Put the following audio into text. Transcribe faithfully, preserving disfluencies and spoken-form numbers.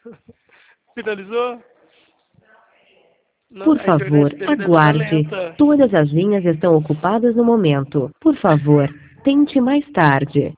Finalizou? Não, Por a favor, internet dele deve estar aguarde. lenta. Todas as linhas estão ocupadas no momento. Por favor, tente mais tarde.